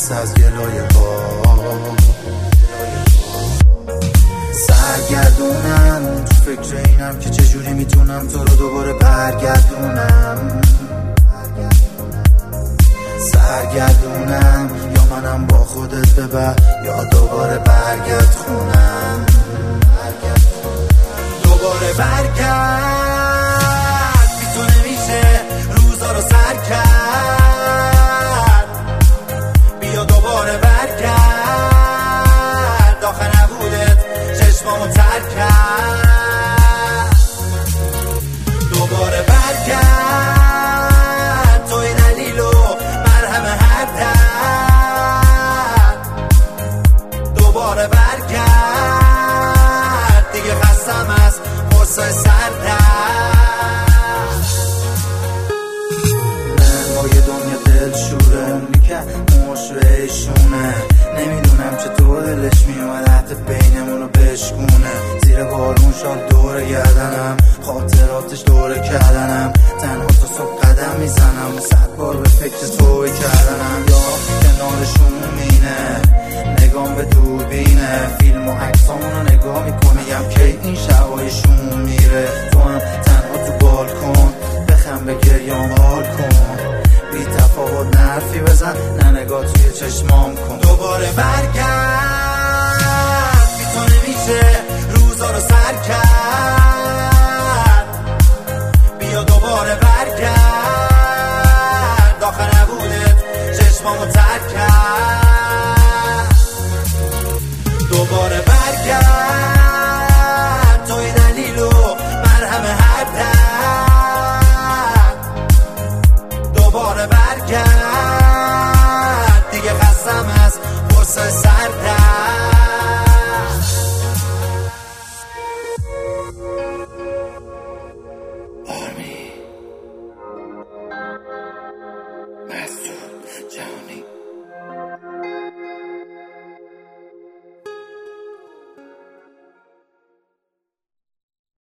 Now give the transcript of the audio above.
خسته از گلای با سرگردونم، تو فکر اینم که چجوری میتونم تو رو دوباره برگردونم. سرگردونم، یا منم با خودت ببر یا دوباره برگرد خونم. دوباره برگرد، بی تو نمیشه روزا رو سر کرد. بیا دوباره برگرد، آخه نبودت چشمامو تر کرد. دوباره برگرد، توی دلیل و مرهم هر درد. دوباره برگرد، دیگه خستم از قصه سردرد. نمای دنیا دلشوره، اونی که مشوهشونه. نمیدونم چطور دلش میومد حتی بینمونو بشکونه. زیر بارون شال دوره گردنم، خاطراتش دوره کردنم. تنها تا صبح قدم میزنم و 100 بار به فکر توی کردنم. یا کنارشون مینه، نگام به دوربینه. فیلم و عکسامونو نگاه میکنیم که این شبایشون میره. تو هم تنها تو بالکن، بخم به گریام حال کن. بی تفاوت نرفی بزن، نه نگاه توی چشمام کن. دوباره برگرد،